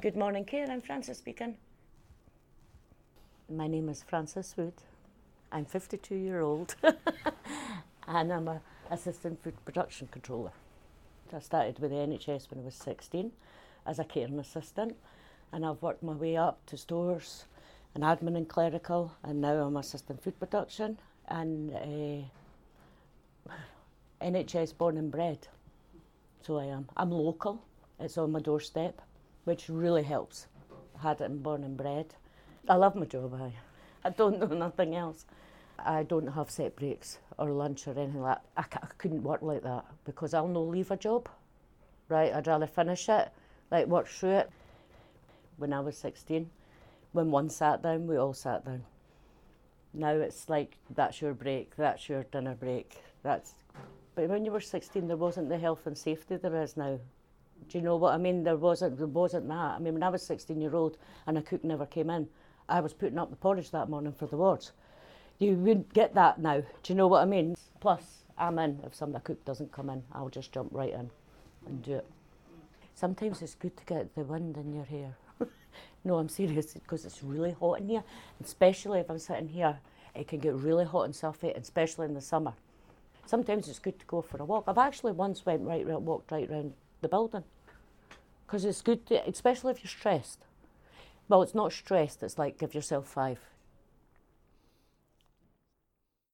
Good morning, Care. I'm Frances speaking. My name is Frances Wood. I'm 52-year-old and I'm an assistant food production controller. I started with the NHS when I was 16 as a caring assistant, and I've worked my way up to stores and admin and clerical, and now I'm assistant food production and NHS born and bred. So I am. I'm local. It's on my doorstep, which really helps. I had it in born and bred. I love my job. I don't know nothing else. I don't have set breaks or lunch or anything like that. I couldn't work like that because I'll no leave a job, right? I'd rather finish it, like work through it. When I was 16, when one sat down, we all sat down. Now it's like, that's your break, that's your dinner break. But when you were 16, there wasn't the health and safety there is now. Do you know what I mean? There wasn't that. I mean, when I was 16-year-old and a cook never came in, I was putting up the porridge that morning for the wards. You wouldn't get that now. Do you know what I mean? Plus, I'm in. If a cook doesn't come in, I'll just jump right in and do it. Sometimes it's good to get the wind in your hair. No, I'm serious, because it's really hot in here. Especially if I'm sitting here, it can get really hot and stuffy, especially in the summer. Sometimes it's good to go for a walk. I've actually once walked right round the building, because it's good to, especially if you're stressed. Well, it's not stressed, it's like give yourself 5.